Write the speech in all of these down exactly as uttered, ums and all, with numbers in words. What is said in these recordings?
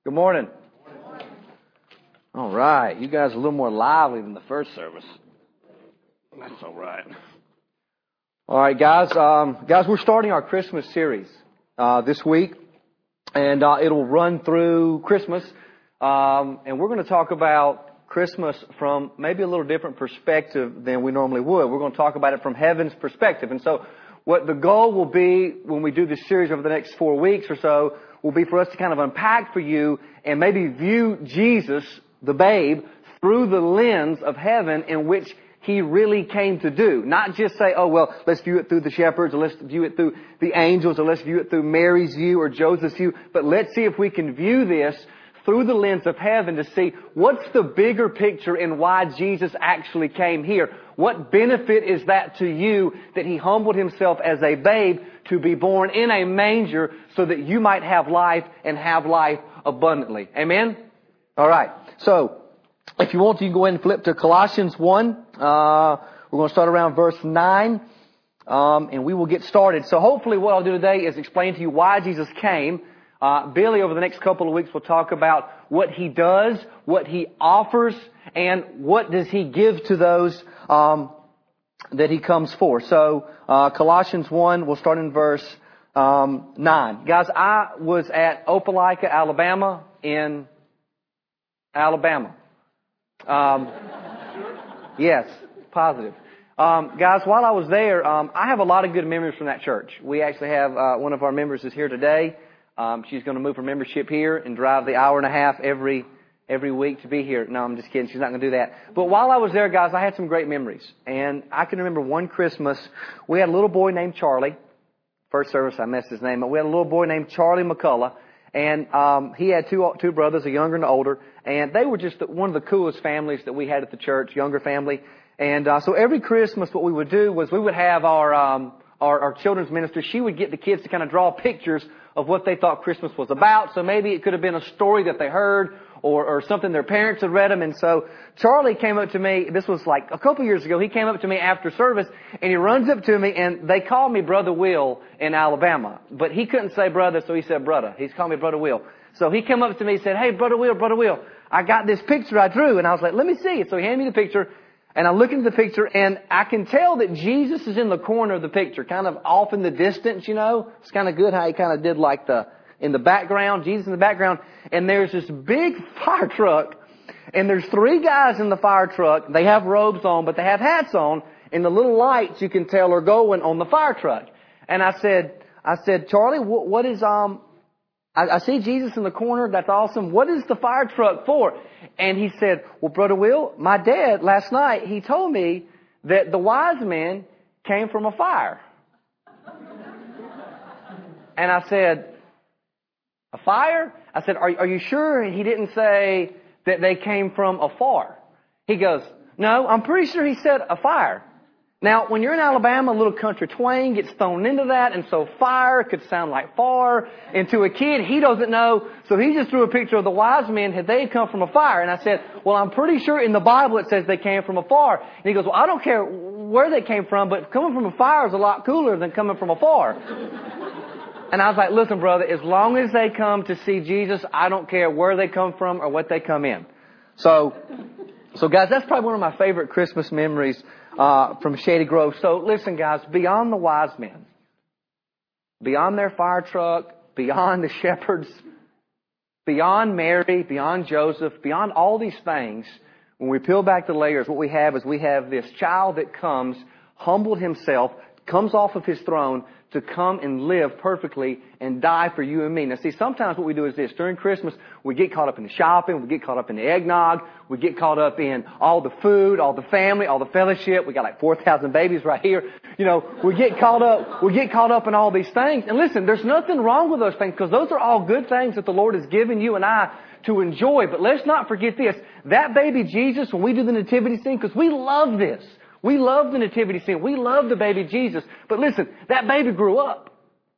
Good morning. All right. You guys are a little more lively than the first service. That's all right. All right, guys. Um, guys, we're starting our Christmas series uh, this week, and uh, it'll run through Christmas. Um, and we're going to talk about Christmas from maybe a little different perspective than we normally would. We're going to talk about it from heaven's perspective. And so what the goal will be when we do this series over the next four weeks or so will be for us to kind of unpack for you and maybe view Jesus, the babe, through the lens of heaven in which He really came to do. Not just say, oh, well, let's view it through the shepherds, or let's view it through the angels, or let's view it through Mary's view or Joseph's view. But let's see if we can view this through the lens of heaven to see what's the bigger picture in why Jesus actually came here. What benefit is that to you that He humbled Himself as a babe to be born in a manger so that you might have life and have life abundantly. Amen? All right. So, if you want, you can go ahead and flip to Colossians one. Uh, we're going to start around verse nine, um, and we will get started. So hopefully what I'll do today is explain to you why Jesus came. Uh, Billy, over the next couple of weeks, will talk about what He does, what He offers, and what does He give to those um, that He comes for. So, uh, Colossians one, we'll start in verse um, nine. Guys, I was at Opelika, Alabama, in Alabama. Um, yes, positive. Um, guys, while I was there, um, I have a lot of good memories from that church. We actually have uh, one of our members is here today. Um, she's going to move her membership here and drive the hour and a half every every week to be here. No, I'm just kidding. She's not going to do that. But while I was there, guys, I had some great memories. And I can remember one Christmas, we had a little boy named Charlie. First service, I messed his name up. We had a little boy named Charlie McCullough. And um, he had two two brothers, a younger and an older. And they were just one of the coolest families that we had at the church, younger family. And uh, so every Christmas, what we would do was we would have our, um, our our children's minister. She would get the kids to kind of draw pictures of what they thought Christmas was about. So maybe it could have been a story that they heard or, or something their parents had read them. And so Charlie came up to me, this was like a couple years ago, he came up to me after service and he runs up to me, and they called me Brother Will in Alabama. But he couldn't say brother, so he said brother. He's called me Brother Will. So he came up to me and said, hey, Brother Will, Brother Will, I got this picture I drew. And I was like, let me see it. So he handed me the picture. And I look into the picture, and I can tell that Jesus is in the corner of the picture, kind of off in the distance, you know. It's kind of good how he kind of did like the, in the background, Jesus in the background. And there's this big fire truck, and there's three guys in the fire truck. They have robes on, but they have hats on, and the little lights you can tell are going on the fire truck. And I said, I said, Charlie, what, what is, um, I, I see Jesus in the corner. That's awesome. What is the fire truck for? And he said, well, Brother Will, my dad last night, he told me that the wise men came from a fire. And I said, a fire? I said, are, are you sure he didn't say that they came from afar? He goes, no, I'm pretty sure he said a fire. Now, when you're in Alabama, a little country twang gets thrown into that, and so fire could sound like far. And to a kid, he doesn't know, so he just drew a picture of the wise men, had they come from a fire. And I said, well, I'm pretty sure in the Bible it says they came from afar. And he goes, well, I don't care where they came from, but coming from a fire is a lot cooler than coming from afar. And I was like, listen, brother, as long as they come to see Jesus, I don't care where they come from or what they come in. So, so guys, that's probably one of my favorite Christmas memories Uh, from Shady Grove. So listen, guys, beyond the wise men, beyond their fire truck, beyond the shepherds, beyond Mary, beyond Joseph, beyond all these things, when we peel back the layers, what we have is we have this child that comes, humbled Himself, comes off of His throne to come and live perfectly and die for you and me. Now see, sometimes what we do is this. During Christmas, we get caught up in the shopping, we get caught up in the eggnog, we get caught up in all the food, all the family, all the fellowship. We got like four thousand babies right here. You know, we get caught up, we get caught up in all these things. And listen, there's nothing wrong with those things, because those are all good things that the Lord has given you and I to enjoy. But let's not forget this. That baby Jesus, when we do the nativity scene, because we love this. We love the nativity scene. We love the baby Jesus. But listen, that baby grew up.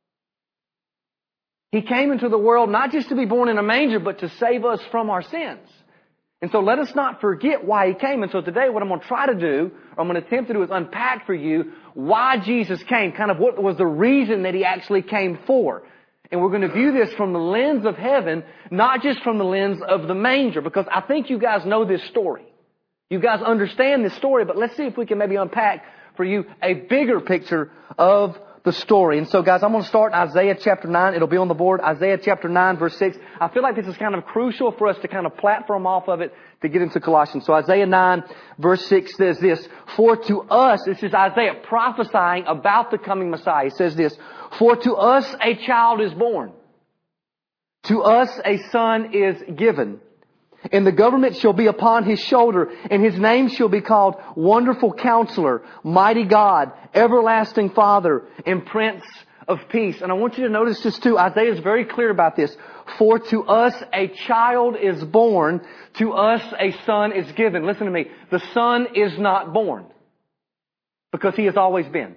He came into the world not just to be born in a manger, but to save us from our sins. And so let us not forget why He came. And so today what I'm going to try to do, or I'm going to attempt to do, is unpack for you why Jesus came, kind of what was the reason that He actually came for. And we're going to view this from the lens of heaven, not just from the lens of the manger, because I think you guys know this story. You guys understand this story, but let's see if we can maybe unpack for you a bigger picture of the story. And so guys, I'm going to start Isaiah chapter nine. It'll be on the board. Isaiah chapter nine verse six. I feel like this is kind of crucial for us to kind of platform off of it to get into Colossians. So Isaiah nine verse six says this, for to us, this is Isaiah prophesying about the coming Messiah. He says this, for to us a child is born. To us a son is given. And the government shall be upon his shoulder, and his name shall be called Wonderful Counselor, Mighty God, Everlasting Father, and Prince of Peace. And I want you to notice this too. Isaiah is very clear about this. For to us a child is born, to us a son is given. Listen to me. The son is not born, because he has always been.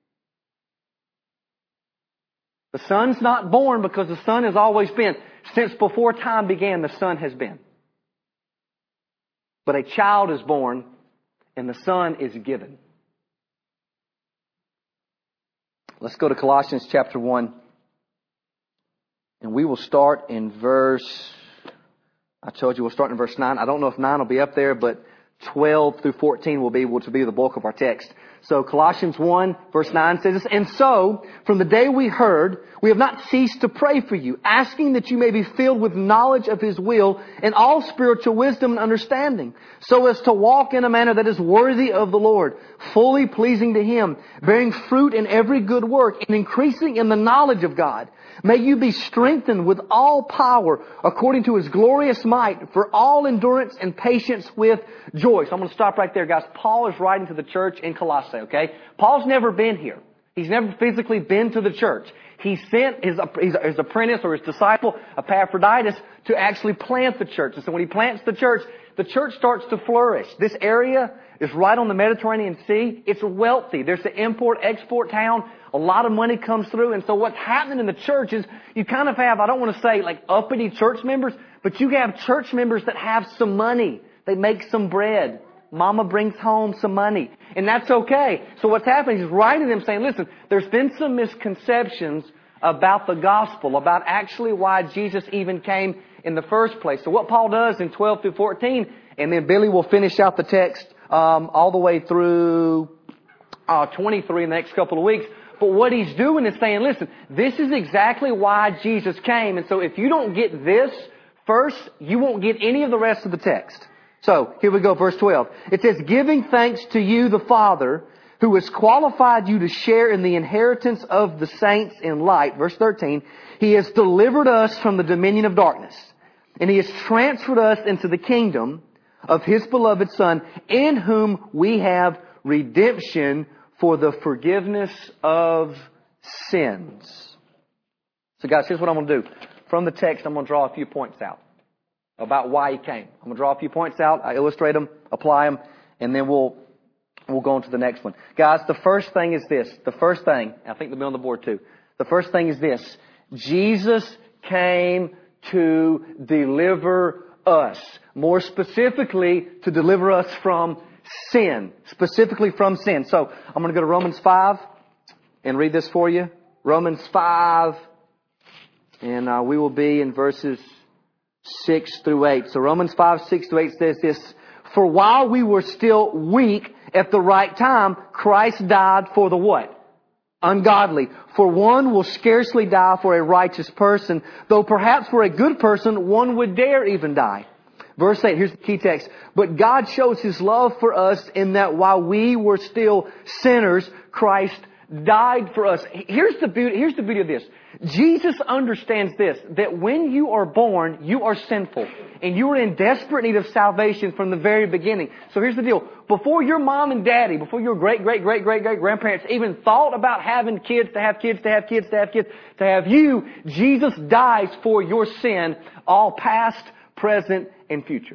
The son's not born because the son has always been. Since before time began, the son has been. But a child is born and the son is given. Let's go to Colossians chapter one. And we will start in verse, I told you we'll start in verse nine. I don't know if nine will be up there, but twelve through fourteen will be, will be the bulk of our text. So Colossians one verse nine says this, and so from the day we heard, we have not ceased to pray for you, asking that you may be filled with knowledge of His will and all spiritual wisdom and understanding, so as to walk in a manner that is worthy of the Lord, fully pleasing to Him, bearing fruit in every good work and increasing in the knowledge of God. May you be strengthened with all power according to His glorious might for all endurance and patience with joy. So I'm going to stop right there, guys. Paul is writing to the church in Colossae, okay? Paul's never been here. He's never physically been to the church. He sent his, his, his apprentice or his disciple, Epaphroditus, to actually plant the church. And so when he plants the church, the church starts to flourish. This area is right on the Mediterranean Sea. It's wealthy. There's an import-export town. A lot of money comes through. And so what's happening in the church is you kind of have, I don't want to say like uppity church members, but you have church members that have some money. They make some bread. Mama brings home some money. And that's okay. So what's happening is he's writing them saying, listen, there's been some misconceptions about the gospel, about actually why Jesus even came in the first place. So what Paul does in twelve through fourteen, and then Billy will finish out the text um, all the way through uh, twenty-three in the next couple of weeks. But what he's doing is saying, listen, this is exactly why Jesus came. And so if you don't get this first, you won't get any of the rest of the text. So, here we go, verse twelve. It says, giving thanks to you, the Father, who has qualified you to share in the inheritance of the saints in light. Verse thirteen, He has delivered us from the dominion of darkness, and He has transferred us into the kingdom of His beloved Son, in whom we have redemption for the forgiveness of sins. So guys, here's what I'm going to do. From the text, I'm going to draw a few points out about why He came. I'm going to draw a few points out. I illustrate them, apply them, and then we'll we'll go on to the next one. Guys, the first thing is this. The first thing, I think they'll be on the board too. The first thing is this. Jesus came to deliver us. More specifically, to deliver us from sin. Specifically from sin. So, I'm going to go to Romans five and read this for you. Romans five, and uh, we will be in verses six through eight. So Romans five, six to eight says this, for while we were still weak at the right time, Christ died for the what? Ungodly. For one will scarcely die for a righteous person, though perhaps for a good person one would dare even die. Verse eight, here's the key text. But God shows His love for us in that while we were still sinners, Christ died for us. Here's the beauty, here's the beauty of this. Jesus understands this, that when you are born, you are sinful. And you are in desperate need of salvation from the very beginning. So here's the deal. Before your mom and daddy, before your great, great, great, great, great grandparents even thought about having kids, to have kids, to have kids, to have kids, to have you, Jesus dies for your sin, all past, present, and future.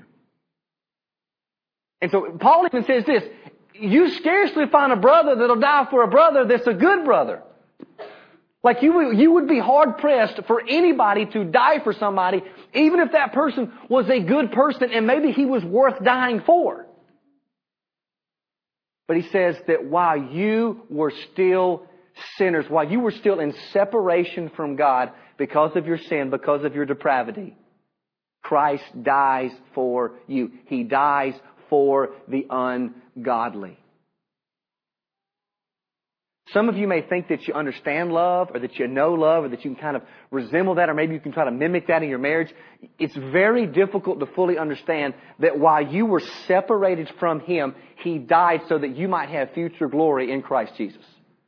And so Paul even says this, you scarcely find a brother that'll die for a brother that's a good brother. Like you would, you would be hard pressed for anybody to die for somebody, even if that person was a good person and maybe he was worth dying for. But he says that while you were still sinners, while you were still in separation from God, because of your sin, because of your depravity, Christ dies for you. He dies for the ungodly. Some of you may think that you understand love, or that you know love, or that you can kind of resemble that, or maybe you can try to mimic that in your marriage. It's very difficult to fully understand that while you were separated from Him, He died so that you might have future glory in Christ Jesus.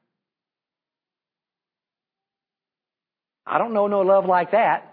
I don't know no love like that.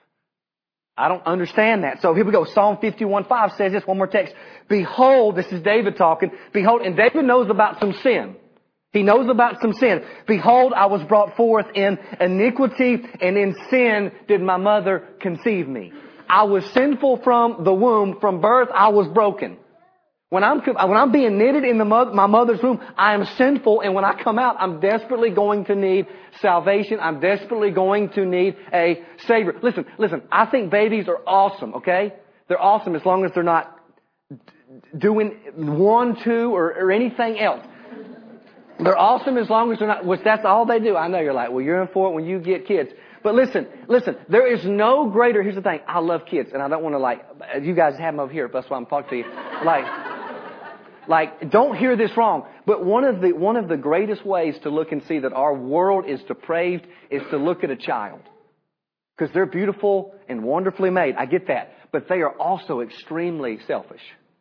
I don't understand that. So here we go. Psalm fifty-one five says this, one more text. Behold, this is David talking. Behold, and David knows about some sin. He knows about some sin. Behold, I was brought forth in iniquity, and in sin did my mother conceive me. I was sinful from the womb. From birth, I was broken. When I'm, when I'm being knitted in the mo- my mother's womb, I am sinful, and when I come out, I'm desperately going to need salvation. I'm desperately going to need a Savior. Listen, listen, I think babies are awesome, okay? They're awesome as long as they're not d- doing one, two, or, or anything else. They're awesome as long as they're not, which that's all they do. I know you're like, well, you're in for it when you get kids. But listen, listen, there is no greater, here's the thing, I love kids, and I don't want to like, you guys have them over here, that's why I'm talking to you. Like, Like, don't hear this wrong, but one of the, one of the greatest ways to look and see that our world is depraved is to look at a child. Because they're beautiful and wonderfully made. I get that. But they are also extremely selfish.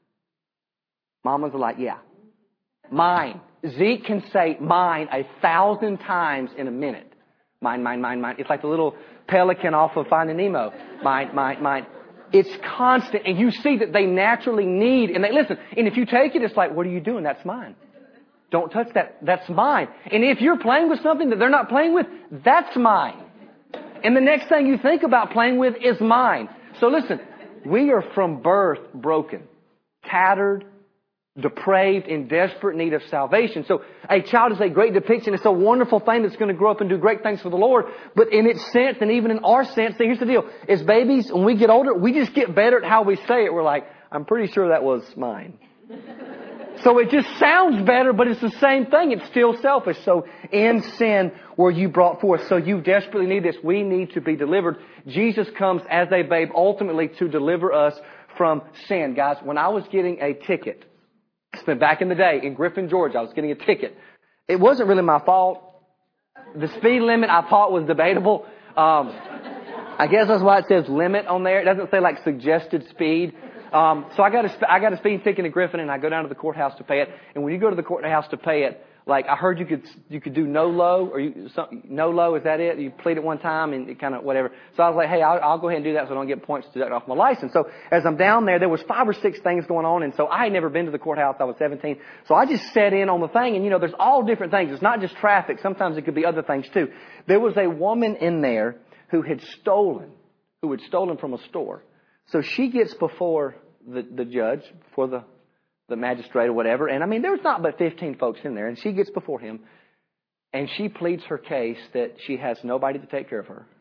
Mamas are like, yeah, mine. Zeke can say mine a thousand times in a minute. Mine, mine, mine, mine. It's like the little pelican off of Finding Nemo. Mine, mine, mine. It's constant, and you see that they naturally need, and they listen, and if you take it, it's like, what are you doing? That's mine. Don't touch that. That's mine. And if you're playing with something that they're not playing with, that's mine. And the next thing you think about playing with is mine. So listen, we are from birth broken, tattered, depraved, in desperate need of salvation. So a child is a great depiction. It's a wonderful thing that's going to grow up and do great things for the Lord. But in its sense, and even in our sense, see, here's the deal. As babies, when we get older, we just get better at how we say it. We're like, I'm pretty sure that was mine. So it just sounds better, but it's the same thing. It's still selfish. So in sin were you brought forth. So you desperately need this. We need to be delivered. Jesus comes as a babe ultimately to deliver us from sin. Guys, when I was getting a ticket, it's been back in the day in Griffin, Georgia, I was getting a ticket. It wasn't really my fault. The speed limit I thought was debatable. Um, I guess that's why it says limit on there. It doesn't say like suggested speed. Um, so I got a, I got a speeding ticket in Griffin, and I go down to the courthouse to pay it. And when you go to the courthouse to pay it, like I heard you could you could do no low or you some, no low. Is that it? You plead it one time and it kind of whatever. So I was like, hey, I'll, I'll go ahead and do that so I don't get points deducted off my license. So as I'm down there, there was five or six things going on, and so I had never been to the courthouse. I was seventeen, so I just sat in on the thing. And you know, there's all different things. It's not just traffic. Sometimes it could be other things too. There was a woman in there who had stolen, who had stolen from a store. So she gets before the the judge, before the the magistrate or whatever. And I mean, there's not but fifteen folks in there. And she gets before him and she pleads her case that she has nobody to take care of her.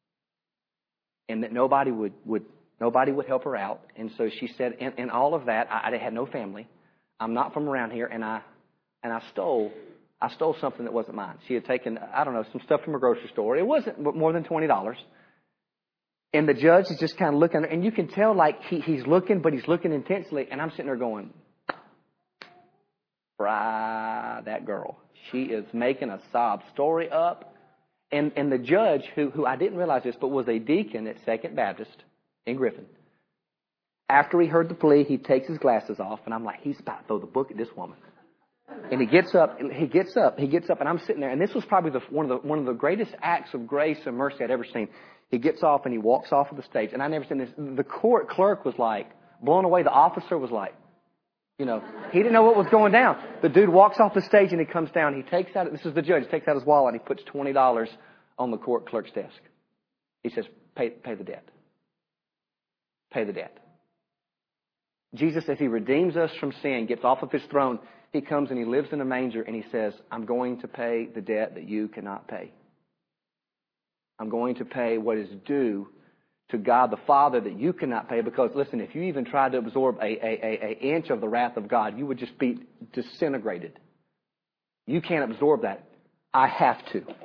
And that nobody would, would, nobody would help her out. And so she said, in, in all of that, I, I had no family. I'm not from around here. And I, and I stole, I stole something that wasn't mine. She had taken, I don't know, some stuff from a grocery store. It wasn't more than twenty dollars. And the judge is just kind of looking, and you can tell like he, he's looking, but he's looking intensely. And I'm sitting there going, fry that girl. She is making a sob story up. And and the judge, who who I didn't realize this, but was a deacon at Second Baptist in Griffin. After he heard the plea, he takes his glasses off, and I'm like, he's about to throw the book at this woman. And he gets up, and he gets up, he gets up, and I'm sitting there, and this was probably the, one of the one of the greatest acts of grace and mercy I'd ever seen. He gets off and he walks off of the stage, and I never seen this. The court clerk was like blown away. The officer was like, you know, he didn't know what was going down. The dude walks off the stage and he comes down. He takes out, this is the judge, he takes out his wallet and he puts twenty dollars on the court clerk's desk. He says, pay, pay the debt. Pay the debt. Jesus, as he redeems us from sin, gets off of his throne, he comes and he lives in a manger and he says, I'm going to pay the debt that you cannot pay. I'm going to pay what is due to God the Father that you cannot pay, because listen, if you even tried to absorb a, a, a, a inch of the wrath of God, you would just be disintegrated. You can't absorb that. I have to.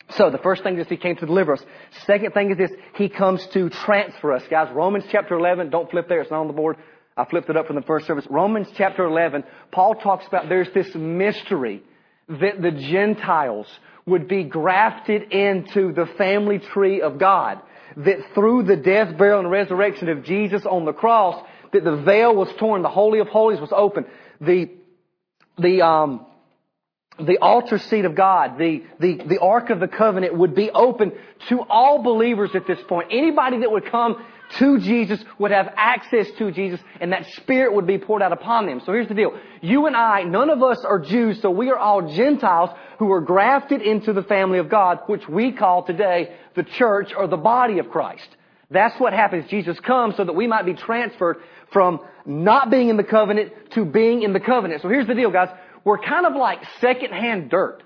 So the first thing is He came to deliver us. Second thing is this, He comes to transfer us. Guys, Romans chapter eleven, don't flip there, it's not on the board. I flipped it up from the first service. Romans chapter eleven, Paul talks about there's this mystery that the Gentiles would be grafted into the family tree of God. That through the death, burial, and resurrection of Jesus on the cross, that the veil was torn, the Holy of Holies was open. The, the, um, the altar seat of God, the, the, the Ark of the Covenant would be open to all believers at this point. Anybody that would come to Jesus would have access to Jesus, and that Spirit would be poured out upon them. So here's the deal. You and I, none of us are Jews, so we are all Gentiles who are grafted into the family of God, which we call today the church or the body of Christ. That's what happens. Jesus comes so that we might be transferred from not being in the covenant to being in the covenant. So here's the deal, guys. We're kind of like secondhand dirt.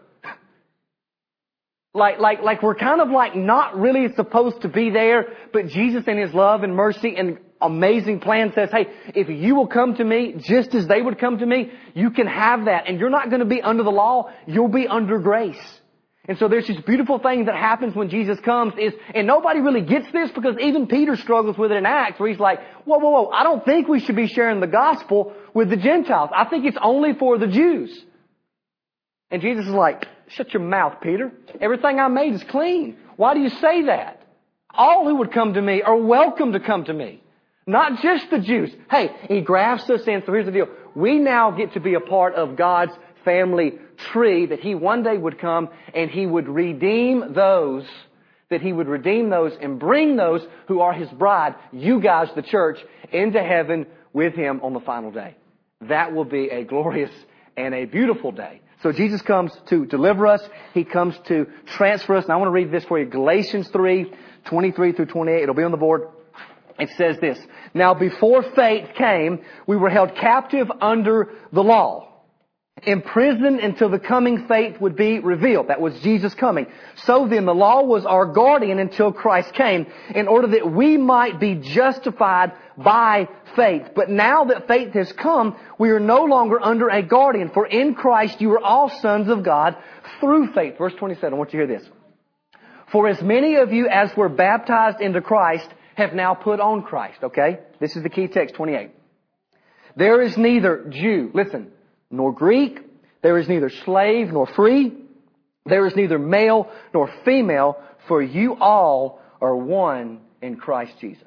Like, like, like we're kind of like not really supposed to be there, but Jesus in His love and mercy and amazing plan says, hey, if you will come to me just as they would come to me, you can have that. And you're not going to be under the law, you'll be under grace. And so there's this beautiful thing that happens when Jesus comes is, and nobody really gets this because even Peter struggles with it in Acts where he's like, whoa, whoa, whoa, I don't think we should be sharing the gospel with the Gentiles. I think it's only for the Jews. And Jesus is like, shut your mouth, Peter. Everything I made is clean. Why do you say that? All who would come to me are welcome to come to me. Not just the Jews. Hey, He grafts us in. So here's the deal. We now get to be a part of God's family tree that He one day would come and He would redeem those, that He would redeem those and bring those who are His bride, you guys, the church, into heaven with Him on the final day. That will be a glorious and a beautiful day. So Jesus comes to deliver us. He comes to transfer us. And I want to read this for you. Galatians three, twenty-three through twenty-eight. It'll be on the board. It says this. Now before faith came, we were held captive under the law, imprisoned until the coming faith would be revealed. That was Jesus coming. So then the law was our guardian until Christ came, in order that we might be justified by faith. But now that faith has come, we are no longer under a guardian. For in Christ you are all sons of God through faith. Verse twenty-seven, I want you to hear this. For as many of you as were baptized into Christ have now put on Christ. Okay? This is the key text, twenty-eight. There is neither Jew, listen, nor Greek. There is neither slave nor free. There is neither male nor female, for you all are one in Christ Jesus.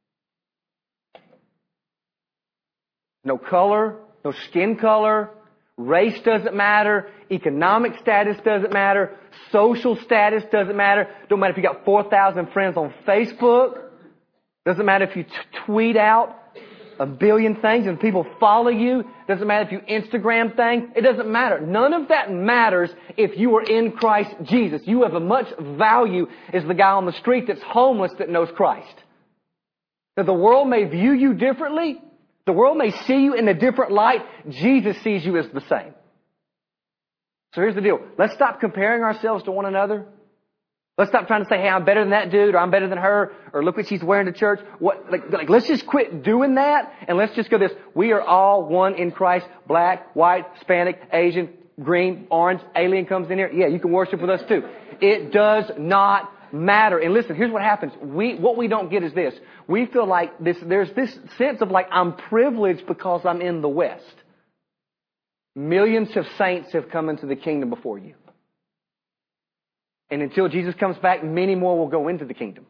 No color, no skin color, race doesn't matter, economic status doesn't matter, social status doesn't matter. Don't matter if you got four thousand friends on Facebook. Doesn't matter if you t- tweet out a billion things and people follow you. Doesn't matter if you Instagram things. It doesn't matter. None of that matters if you are in Christ Jesus. You have as much value as the guy on the street that's homeless that knows Christ. That the world may view you differently. The world may see you in a different light. Jesus sees you as the same. So here's the deal. Let's stop comparing ourselves to one another. Let's stop trying to say, hey, I'm better than that dude, or I'm better than her, or look what she's wearing to church. What, like, like, let's just quit doing that, and let's just go this. We are all one in Christ. Black, white, Hispanic, Asian, green, orange, alien comes in here. Yeah, you can worship with us too. It does not matter. And listen, here's what happens. We, what we don't get is this. We feel like this, there's this sense of like, I'm privileged because I'm in the West. Millions of saints have come into the kingdom before you. And until Jesus comes back, many more will go into the kingdom.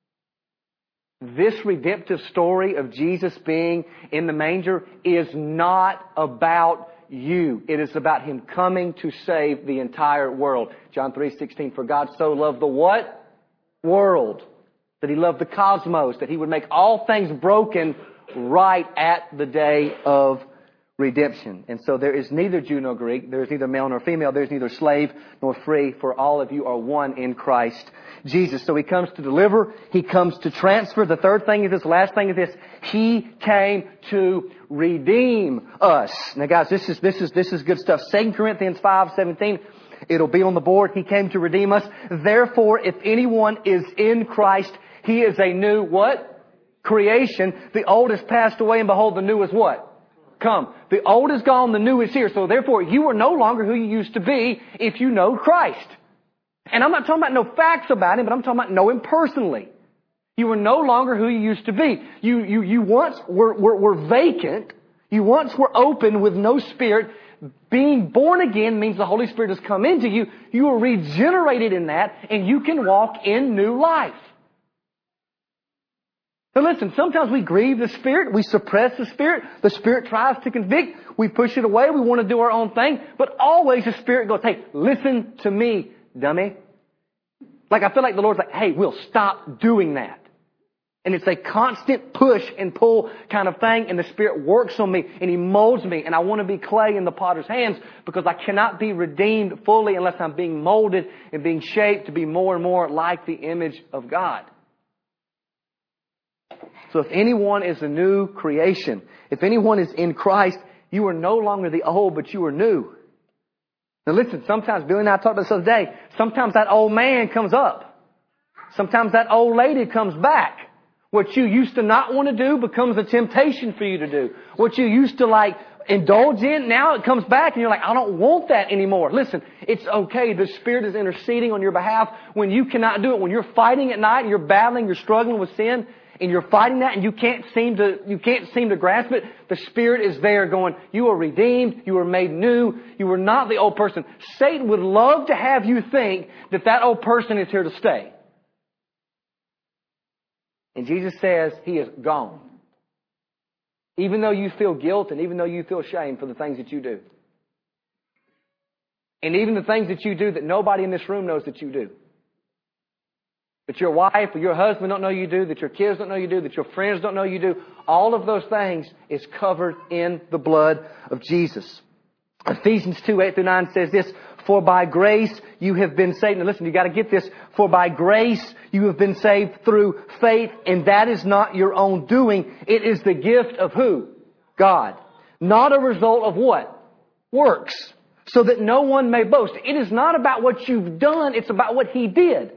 This redemptive story of Jesus being in the manger is not about you. It is about Him coming to save the entire world. John three sixteen, for God so loved the what? World. That He loved the cosmos. That He would make all things broken right at the day of redemption. And so there is neither Jew nor Greek. There is neither male nor female. There is neither slave nor free. For all of you are one in Christ Jesus. So He comes to deliver. He comes to transfer. The third thing is this. Last thing is this. He came to redeem us. Now guys, this is, this is, this is good stuff. Second Corinthians five seventeen. It'll be on the board. He came to redeem us. Therefore, if anyone is in Christ, he is a new what? Creation. The old has passed away, and behold, the new is what? Come. The old is gone, the new is here. So therefore, you are no longer who you used to be if you know Christ. And I'm not talking about no facts about Him, but I'm talking about know Him personally. You are no longer who you used to be. You, you, you once were, were, were vacant. You once were open with no Spirit. Being born again means the Holy Spirit has come into you. You are regenerated in that, and you can walk in new life. Now listen, sometimes we grieve the Spirit. We suppress the Spirit. The Spirit tries to convict. We push it away. We want to do our own thing. But always the Spirit goes, hey, listen to me, dummy. Like I feel like the Lord's like, hey, we'll stop doing that. And it's a constant push and pull kind of thing. And the Spirit works on me and He molds me. And I want to be clay in the potter's hands because I cannot be redeemed fully unless I'm being molded and being shaped to be more and more like the image of God. So if anyone is a new creation, if anyone is in Christ, you are no longer the old, but you are new. Now listen, sometimes, Billy and I talked about this the other day, sometimes that old man comes up. Sometimes that old lady comes back. What you used to not want to do becomes a temptation for you to do. What you used to like indulge in, now it comes back and you're like, I don't want that anymore. Listen, it's okay. The Spirit is interceding on your behalf when you cannot do it. When you're fighting at night and you're battling, you're struggling with sin, and you're fighting that and you can't seem to, you can't seem to grasp it, the Spirit is there going, you are redeemed, you are made new, you are not the old person. Satan would love to have you think that that old person is here to stay. And Jesus says He is gone. Even though you feel guilt and even though you feel shame for the things that you do. And even the things that you do that nobody in this room knows that you do. That your wife or your husband don't know you do, that your kids don't know you do, that your friends don't know you do. All of those things is covered in the blood of Jesus. Ephesians two, eight through nine says this, for by grace you have been saved. Now listen, you got to get this. For by grace you have been saved through faith, and that is not your own doing. It is the gift of who? God. Not a result of what? Works. So that no one may boast. It is not about what you've done, it's about what He did.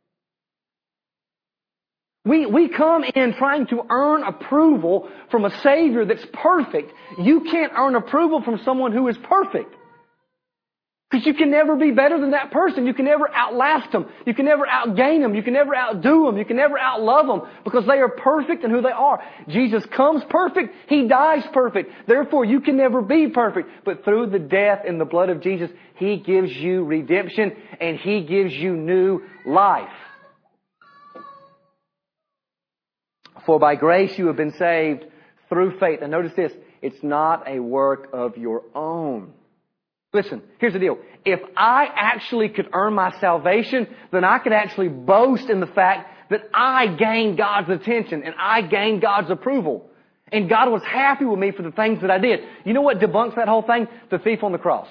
We, we come in trying to earn approval from a Savior that's perfect. You can't earn approval from someone who is perfect. Because you can never be better than that person. You can never outlast them. You can never outgain them. You can never outdo them. You can never outlove them. Because they are perfect in who they are. Jesus comes perfect. He dies perfect. Therefore, you can never be perfect. But through the death and the blood of Jesus, He gives you redemption and He gives you new life. For by grace you have been saved through faith. And notice this, it's not a work of your own. Listen, here's the deal. If I actually could earn my salvation, then I could actually boast in the fact that I gained God's attention and I gained God's approval. And God was happy with me for the things that I did. You know what debunks that whole thing? The thief on the cross.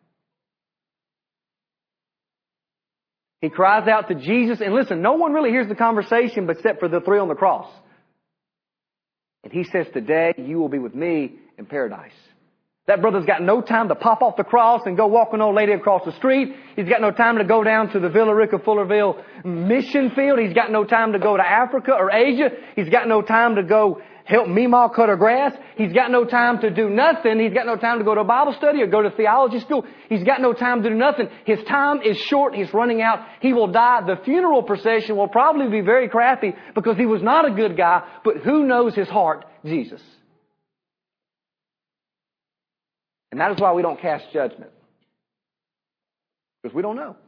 He cries out to Jesus, and listen, no one really hears the conversation except for the three on the cross. And He says, today you will be with me in paradise. That brother's got no time to pop off the cross and go walk an old lady across the street. He's got no time to go down to the Villa Rica Fullerville mission field. He's got no time to go to Africa or Asia. He's got no time to go help Meemaw cut her grass. He's got no time to do nothing. He's got no time to go to a Bible study or go to theology school. He's got no time to do nothing. His time is short. He's running out. He will die. The funeral procession will probably be very crappy because he was not a good guy, but who knows his heart? Jesus. And that is why we don't cast judgment. Because we don't know.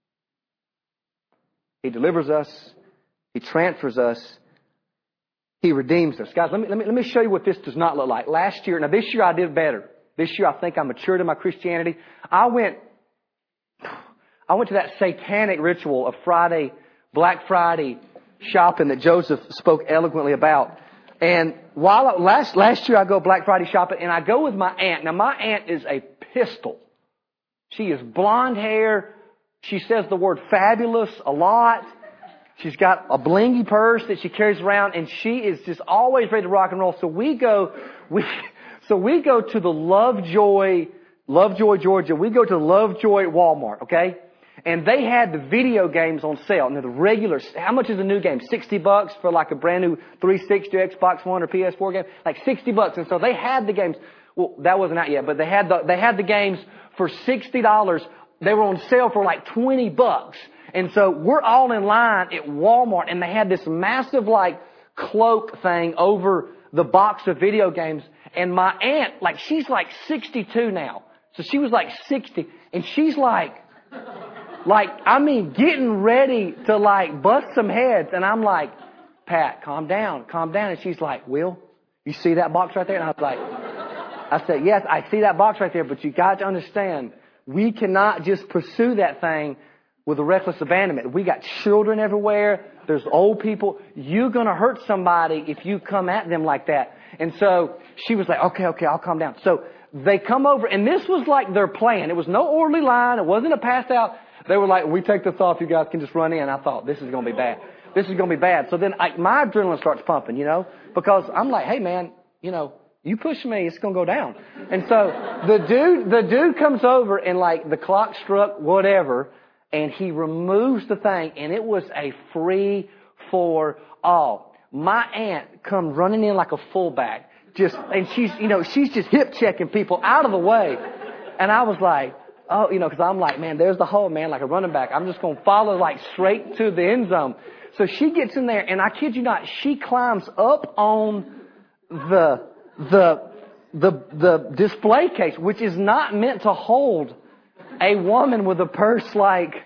He delivers us. He transfers us. He redeems us. Guys, let me, let me, let me show you what this does not look like. Last year, now this year I did better. This year I think I matured in my Christianity. I went, I went to that satanic ritual of Friday, Black Friday shopping that Joseph spoke eloquently about. And while I, last, last year I go Black Friday shopping and I go with my aunt. Now my aunt is a pistol. She is blonde hair. She says the word fabulous a lot. She's got a blingy purse that she carries around and she is just always ready to rock and roll. So we go, we, so we go to the Lovejoy, Lovejoy, Georgia. We go to Lovejoy Walmart, okay? And they had the video games on sale. Now the regular, how much is a new game? sixty bucks for like a brand new three sixty Xbox One or P S four game? Like sixty bucks. And so they had the games. Well, that wasn't out yet, but they had the, they had the games for sixty dollars. They were on sale for like twenty bucks. And so we're all in line at Walmart, and they had this massive like cloak thing over the box of video games. And my aunt, like she's like sixty-two now. So she was like sixty, and she's like, like, I mean, getting ready to like bust some heads. And I'm like, Pat, calm down, calm down. And she's like, Will, you see that box right there? And I was like, I said, yes, I see that box right there, but you got to understand, we cannot just pursue that thing with a reckless abandonment. We got children everywhere. There's old people. You're going to hurt somebody if you come at them like that. And so she was like, okay, okay, I'll calm down. So they come over, and this was like their plan. It was no orderly line. It wasn't a pass out. They were like, we take this off. You guys can just run in. I thought, this is going to be bad. This is going to be bad. So then I, my adrenaline starts pumping, you know, because I'm like, hey, man, you know, you push me, it's going to go down. And so the dude, the dude comes over and like the clock struck whatever, and he removes the thing, and it was a free for all. My aunt comes running in like a fullback, just, and she's, you know, she's just hip checking people out of the way. And I was like, oh, you know, cause I'm like, man, there's the hole, man, like a running back. I'm just going to follow like straight to the end zone. So she gets in there, and I kid you not, she climbs up on the, the, the, the display case, which is not meant to hold a woman with a purse like,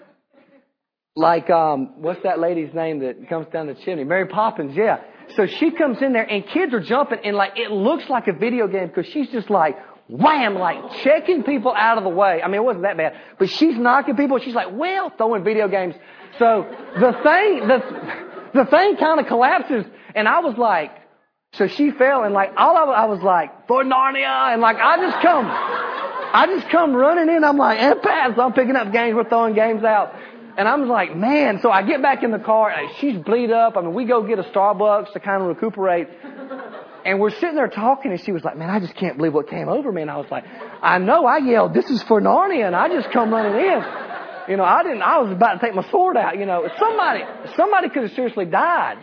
like, um, what's that lady's name that comes down the chimney? Mary Poppins, yeah. So she comes in there, and kids are jumping, and like, it looks like a video game because she's just like, wham, like checking people out of the way. I mean, it wasn't that bad, but she's knocking people. She's like, well, throwing video games. So the thing, the, the thing kind of collapses, and I was like, so she fell, and like, all of it, I was like, for Narnia, and like, I just come, I just come running in. I'm like, and pass. I'm picking up games. We're throwing games out. And I'm like, man. So I get back in the car. She's bleed up. I mean, we go get a Starbucks to kind of recuperate. And we're sitting there talking, and she was like, man, I just can't believe what came over me. And I was like, I know. I yelled, this is for Narnia, and I just come running in. You know, I didn't, I was about to take my sword out. You know, somebody, somebody could have seriously died.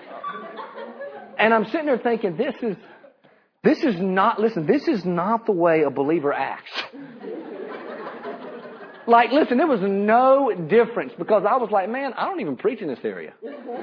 And I'm sitting there thinking, this is, this is not, listen, this is not the way a believer acts. Like, listen, there was no difference because I was like, man, I don't even preach in this area.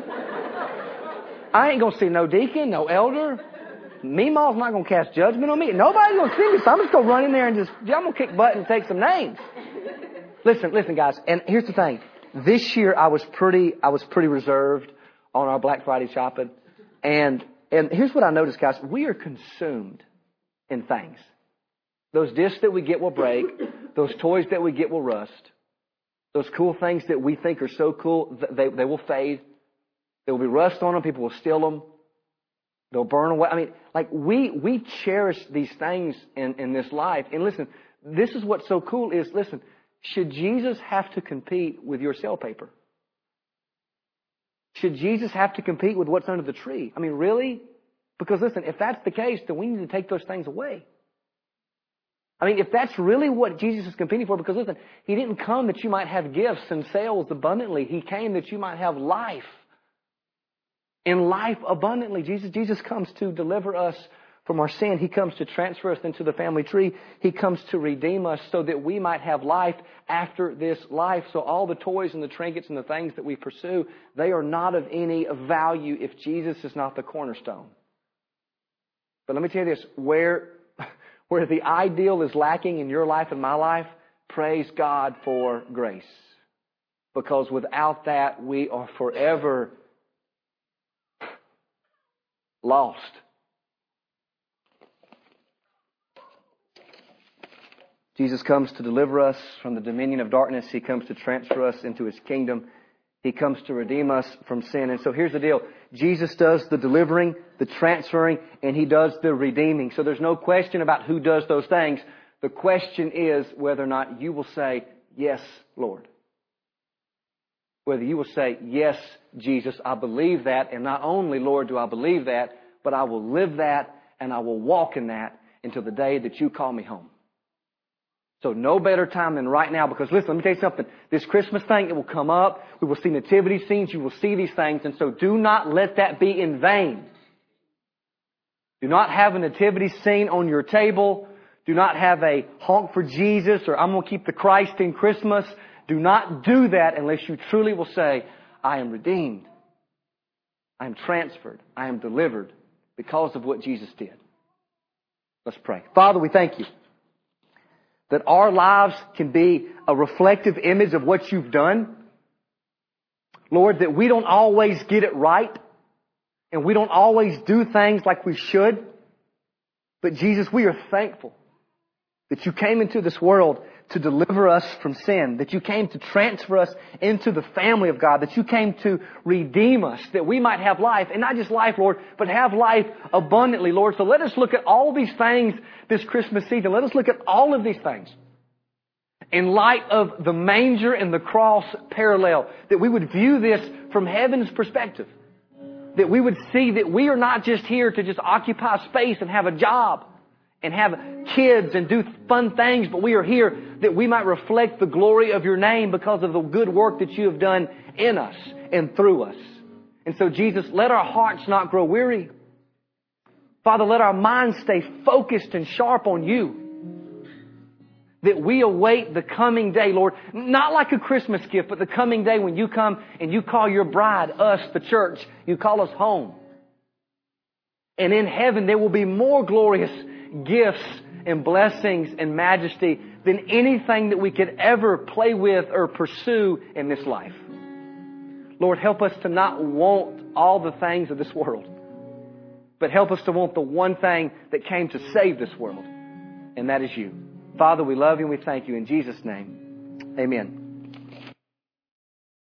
I ain't going to see no deacon, no elder. Meemaw's not going to cast judgment on me. Nobody's going to see me, so I'm just going to run in there and just, I'm going to kick butt and take some names. Listen, listen, guys, and here's the thing. This year I was pretty, I was pretty reserved on our Black Friday shopping. And, and here's what I noticed, guys. We are consumed in things. Those discs that we get will break. Those toys that we get will rust. Those cool things that we think are so cool, they, they will fade. There will be rust on them. People will steal them. They'll burn away. I mean, like we, we cherish these things in, in this life. And listen, this is what's so cool is, listen, should Jesus have to compete with your cell paper? Should Jesus have to compete with what's under the tree? I mean, really? Because listen, if that's the case, then we need to take those things away. I mean, if that's really what Jesus is competing for, because listen, He didn't come that you might have gifts and sales abundantly. He came that you might have life. In life abundantly. Jesus, Jesus comes to deliver us from our sin. He comes to transfer us into the family tree. He comes to redeem us so that we might have life after this life. So all the toys and the trinkets and the things that we pursue, they are not of any value if Jesus is not the cornerstone. But let me tell you this, where, where the ideal is lacking in your life and my life, praise God for grace. Because without that, we are forever lost. Jesus comes to deliver us from the dominion of darkness. He comes to transfer us into His kingdom. He comes to redeem us from sin. And so here's the deal. Jesus does the delivering, the transferring, and He does the redeeming. So there's no question about who does those things. The question is whether or not you will say, yes, Lord. Whether you will say, yes, Jesus, I believe that. And not only, Lord, do I believe that, but I will live that and I will walk in that until the day that you call me home. So no better time than right now, because listen, let me tell you something. This Christmas thing, it will come up. We will see nativity scenes. You will see these things. And so do not let that be in vain. Do not have a nativity scene on your table. Do not have a honk for Jesus or I'm going to keep the Christ in Christmas. Do not do that unless you truly will say, I am redeemed. I am transferred. I am delivered because of what Jesus did. Let's pray. Father, we thank you that our lives can be a reflective image of what you've done. Lord, that we don't always get it right and we don't always do things like we should. But Jesus, we are thankful that you came into this world to deliver us from sin, that you came to transfer us into the family of God, that you came to redeem us, that we might have life, and not just life, Lord, but have life abundantly, Lord. So let us look at all these things this Christmas season. Let us look at all of these things in light of the manger and the cross parallel, that we would view this from heaven's perspective, that we would see that we are not just here to just occupy space and have a job and have kids and do fun things, but we are here that we might reflect the glory of your name because of the good work that you have done in us and through us. And so, Jesus, let our hearts not grow weary. Father, let our minds stay focused and sharp on you. That we await the coming day, Lord, not like a Christmas gift, but the coming day when you come and you call your bride, us, the church, you call us home. And in heaven there will be more glorious gifts and blessings and majesty than anything that we could ever play with or pursue in this life. Lord, help us to not want all the things of this world, but help us to want the one thing that came to save this world, and that is you. Father, we love you and we thank you in Jesus' name. Amen.